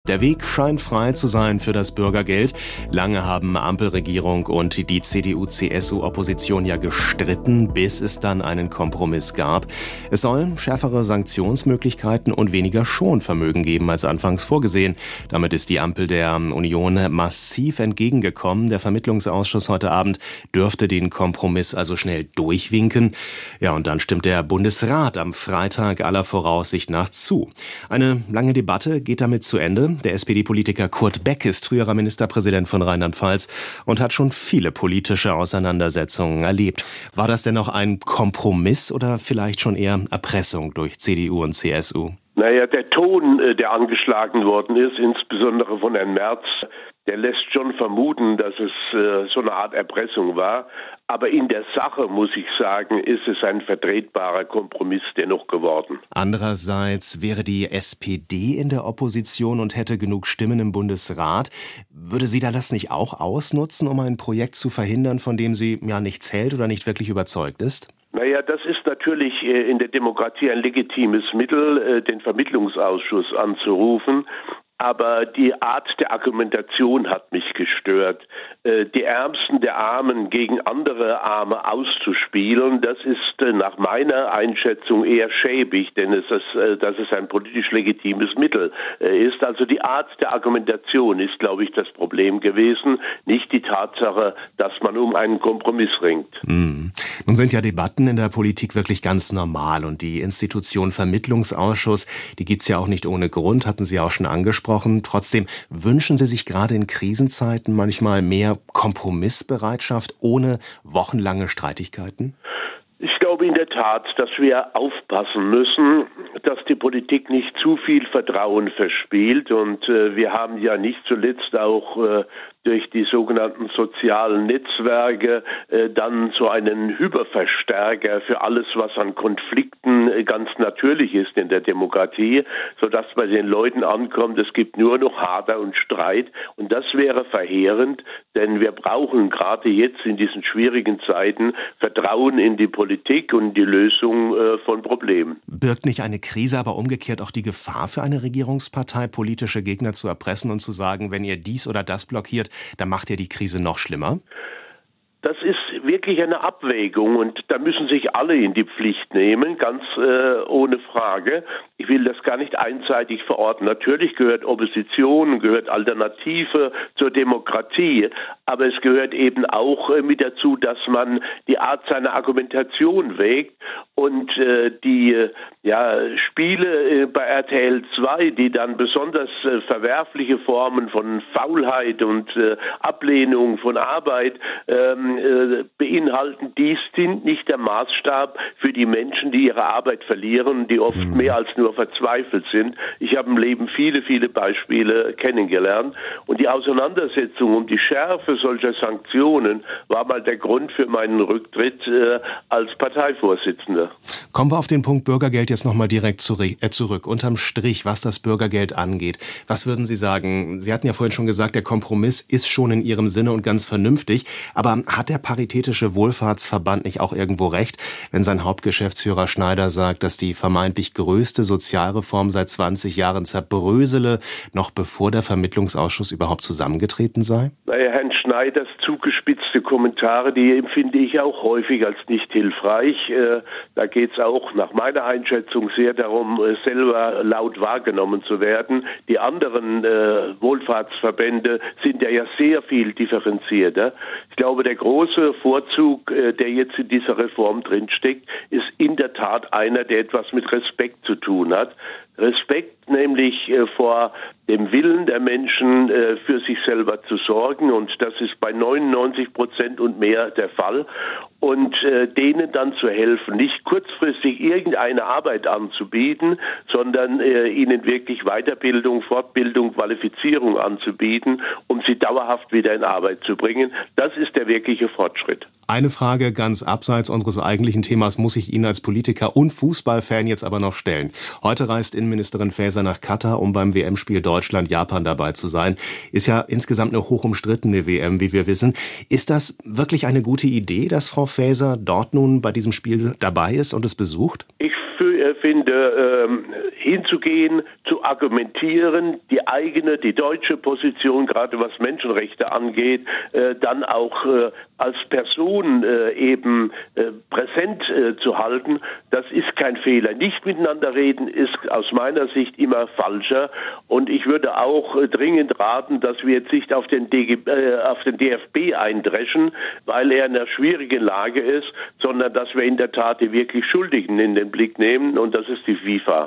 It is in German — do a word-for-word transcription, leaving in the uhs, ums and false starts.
Der Weg scheint frei zu sein für das Bürgergeld. Lange haben Ampelregierung und die C D U-C S U-Opposition ja gestritten, bis es dann einen Kompromiss gab. Es sollen schärfere Sanktionsmöglichkeiten und weniger Schonvermögen geben als anfangs vorgesehen. Damit ist die Ampel der Union massiv entgegengekommen. Der Vermittlungsausschuss heute Abend dürfte den Kompromiss also schnell durchwinken. Ja, und dann stimmt der Bundesrat am Freitag aller Voraussicht nach zu. Eine lange Debatte geht damit zu Ende. Der S P D-Politiker Kurt Beck ist früherer Ministerpräsident von Rheinland-Pfalz und hat schon viele politische Auseinandersetzungen erlebt. War das denn noch ein Kompromiss oder vielleicht schon eher Erpressung durch C D U und C S U? Naja, der Ton, der angeschlagen worden ist, insbesondere von Herrn Merz, der lässt schon vermuten, dass es äh, so eine Art Erpressung war. Aber in der Sache, muss ich sagen, ist es ein vertretbarer Kompromiss dennoch geworden. Andererseits wäre die S P D in der Opposition und hätte genug Stimmen im Bundesrat. Würde sie da das nicht auch ausnutzen, um ein Projekt zu verhindern, von dem sie ja nichts hält oder nicht wirklich überzeugt ist? Naja, das ist natürlich in der Demokratie ein legitimes Mittel, den Vermittlungsausschuss anzurufen. Aber die Art der Argumentation hat mich gestört. Die Ärmsten der Armen gegen andere Arme auszuspielen, das ist nach meiner Einschätzung eher schäbig, denn es ist, dass es ein politisch legitimes Mittel ist. Also die Art der Argumentation ist, glaube ich, das Problem gewesen, nicht die Tatsache, dass man um einen Kompromiss ringt. Mhm. Nun sind ja Debatten in der Politik wirklich ganz normal und die Institution Vermittlungsausschuss, die gibt's ja auch nicht ohne Grund, hatten Sie auch schon angesprochen. Trotzdem wünschen Sie sich gerade in Krisenzeiten manchmal mehr Kompromissbereitschaft ohne wochenlange Streitigkeiten? Ich glaube in der Tat, dass wir aufpassen müssen, dass die Politik nicht zu viel Vertrauen verspielt. Und äh, wir haben ja nicht zuletzt auch äh, durch die sogenannten sozialen Netzwerke äh, dann so einen Hyperverstärker für alles, was an Konflikten äh, ganz natürlich ist in der Demokratie, sodass bei den Leuten ankommt, es gibt nur noch Hader und Streit. Und das wäre verheerend, denn wir brauchen gerade jetzt in diesen schwierigen Zeiten Vertrauen in die Politik und die Lösung äh, von Problemen. Birgt nicht eine Krise aber umgekehrt auch die Gefahr für eine Regierungspartei, politische Gegner zu erpressen und zu sagen, wenn ihr dies oder das blockiert, dann macht ihr die Krise noch schlimmer? Das ist wirklich eine Abwägung und da müssen sich alle in die Pflicht nehmen, ganz äh, ohne Frage. Ich will das gar nicht einseitig verorten. Natürlich gehört Opposition, gehört Alternative zur Demokratie, aber es gehört eben auch äh, mit dazu, dass man die Art seiner Argumentation wägt und äh, die äh, ja, Spiele äh, bei R T L zwei, die dann besonders äh, verwerfliche Formen von Faulheit und äh, Ablehnung von Arbeit ähm, beinhalten, dies sind nicht der Maßstab für die Menschen, die ihre Arbeit verlieren, die oft mehr als nur verzweifelt sind. Ich habe im Leben viele, viele Beispiele kennengelernt und die Auseinandersetzung um die Schärfe solcher Sanktionen war mal der Grund für meinen Rücktritt äh, als Parteivorsitzender. Kommen wir auf den Punkt Bürgergeld jetzt nochmal direkt zurück. Unterm Strich, was das Bürgergeld angeht. Was würden Sie sagen? Sie hatten ja vorhin schon gesagt, der Kompromiss ist schon in Ihrem Sinne und ganz vernünftig, aber hat der Paritätische Wohlfahrtsverband nicht auch irgendwo recht, wenn sein Hauptgeschäftsführer Schneider sagt, dass die vermeintlich größte Sozialreform seit zwanzig Jahren zerbrösele, noch bevor der Vermittlungsausschuss überhaupt zusammengetreten sei? Naja, Herrn Schneiders zugespitzte Kommentare, die empfinde ich auch häufig als nicht hilfreich. Da geht es auch nach meiner Einschätzung sehr darum, selber laut wahrgenommen zu werden. Die anderen Wohlfahrtsverbände sind ja, ja sehr viel differenzierter. Ich glaube, der große Vorzug, der jetzt in dieser Reform drinsteckt, ist in der Tat einer, der etwas mit Respekt zu tun hat. Respekt nämlich äh, vor dem Willen der Menschen, äh, für sich selber zu sorgen. Und das ist bei neunundneunzig Prozent und mehr der Fall. Und äh, denen dann zu helfen, nicht kurzfristig irgendeine Arbeit anzubieten, sondern äh, ihnen wirklich Weiterbildung, Fortbildung, Qualifizierung anzubieten, um sie dauerhaft wieder in Arbeit zu bringen. Das ist der wirkliche Fortschritt. Eine Frage ganz abseits unseres eigentlichen Themas muss ich Ihnen als Politiker und Fußballfan jetzt aber noch stellen. Heute reist Innenministerin Faeser nach Katar, um beim W M-Spiel Deutschland-Japan dabei zu sein. Ist ja insgesamt eine hoch umstrittene W M, wie wir wissen. Ist das wirklich eine gute Idee, dass Frau Faeser dort nun bei diesem Spiel dabei ist und es besucht? Ich finde, hinzugehen, zu argumentieren, die eigene, die deutsche Position, gerade was Menschenrechte angeht, äh, dann auch äh, als Person äh, eben äh, präsent äh, zu halten, das ist kein Fehler. Nicht miteinander reden ist aus meiner Sicht immer falscher, und ich würde auch äh, dringend raten, dass wir jetzt nicht auf den, D G, äh, auf den D F B eindreschen, weil er in einer schwierigen Lage ist, sondern dass wir in der Tat die wirklich Schuldigen in den Blick nehmen, und das ist die FIFA.